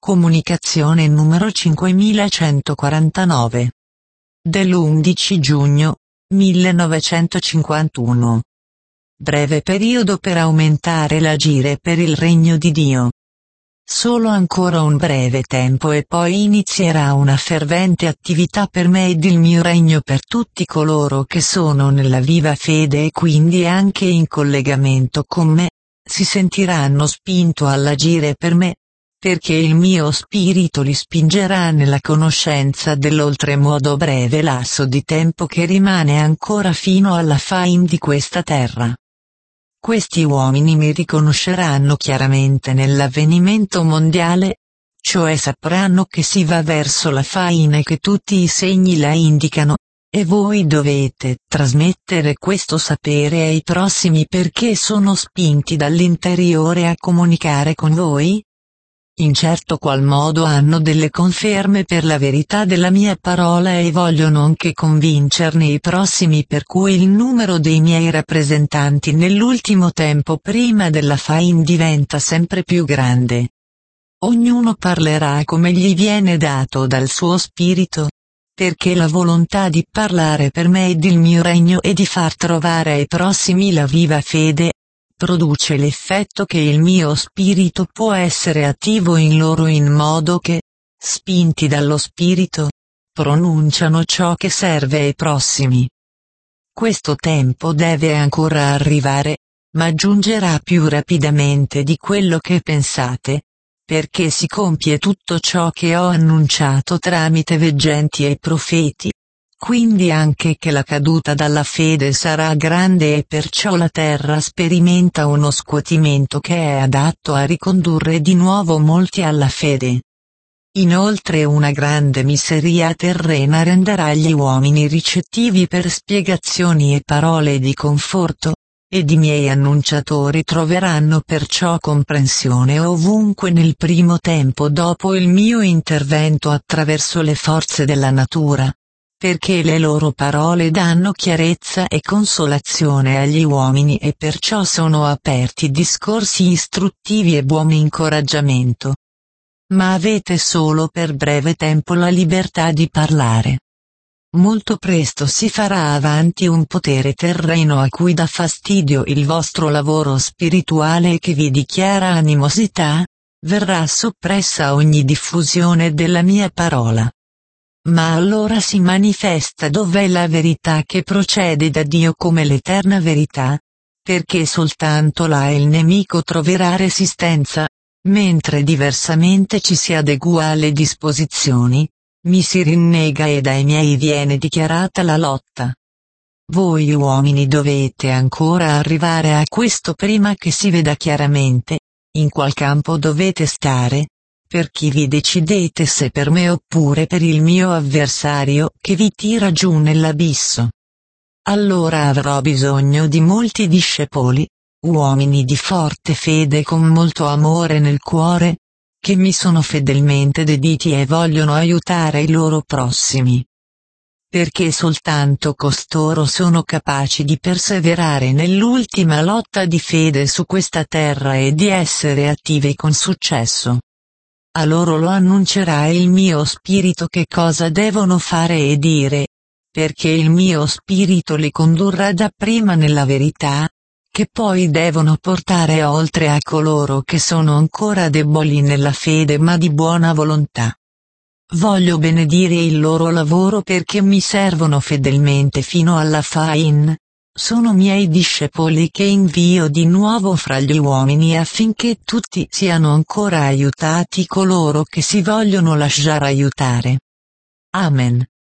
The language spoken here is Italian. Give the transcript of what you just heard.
Comunicazione numero 5149. Dell'11 giugno 1951. Breve periodo per aumentare l'agire per il regno di Dio. Solo ancora un breve tempo e poi inizierà una fervente attività per me ed il mio regno per tutti coloro che sono nella viva fede e quindi anche in collegamento con me, si sentiranno spinto all'agire per me, perché il mio spirito li spingerà nella conoscenza dell'oltremodo breve lasso di tempo che rimane ancora fino alla fine di questa terra. Questi uomini mi riconosceranno chiaramente nell'avvenimento mondiale, cioè sapranno che si va verso la fine e che tutti i segni la indicano, e voi dovete trasmettere questo sapere ai prossimi perché sono spinti dall'interiore a comunicare con voi? In certo qual modo hanno delle conferme per la verità della mia parola e vogliono anche convincerne i prossimi, per cui il numero dei miei rappresentanti nell'ultimo tempo prima della fine diventa sempre più grande. Ognuno parlerà come gli viene dato dal suo spirito, perché la volontà di parlare per me ed il mio regno e di far trovare ai prossimi la viva fede, produce l'effetto che il mio spirito può essere attivo in loro in modo che, spinti dallo spirito, pronunciano ciò che serve ai prossimi. Questo tempo deve ancora arrivare, ma giungerà più rapidamente di quello che pensate, perché si compie tutto ciò che ho annunciato tramite veggenti e profeti. Quindi anche che la caduta dalla fede sarà grande e perciò la terra sperimenta uno scuotimento che è adatto a ricondurre di nuovo molti alla fede. Inoltre una grande miseria terrena renderà gli uomini ricettivi per spiegazioni e parole di conforto, ed i miei annunciatori troveranno perciò comprensione ovunque nel primo tempo dopo il mio intervento attraverso le forze della natura. Perché le loro parole danno chiarezza e consolazione agli uomini e perciò sono aperti discorsi istruttivi e buon incoraggiamento. Ma avete solo per breve tempo la libertà di parlare. Molto presto si farà avanti un potere terreno a cui dà fastidio il vostro lavoro spirituale e che vi dichiara animosità, verrà soppressa ogni diffusione della mia parola. Ma allora si manifesta dov'è la verità che procede da Dio come l'eterna verità, perché soltanto là il nemico troverà resistenza, mentre diversamente ci si adegua alle disposizioni, mi si rinnega e dai miei viene dichiarata la lotta. Voi uomini dovete ancora arrivare a questo prima che si veda chiaramente, in qual campo dovete stare, per chi vi decidete se per me oppure per il mio avversario che vi tira giù nell'abisso. Allora avrò bisogno di molti discepoli, uomini di forte fede con molto amore nel cuore, che mi sono fedelmente dediti e vogliono aiutare i loro prossimi. Perché soltanto costoro sono capaci di perseverare nell'ultima lotta di fede su questa terra e di essere attivi con successo. A loro lo annuncerà il mio spirito che cosa devono fare e dire, perché il mio spirito li condurrà dapprima nella verità, che poi devono portare oltre a coloro che sono ancora deboli nella fede ma di buona volontà. Voglio benedire il loro lavoro perché mi servono fedelmente fino alla fine. Sono miei discepoli che invio di nuovo fra gli uomini affinché tutti siano ancora aiutati coloro che si vogliono lasciare aiutare. Amen.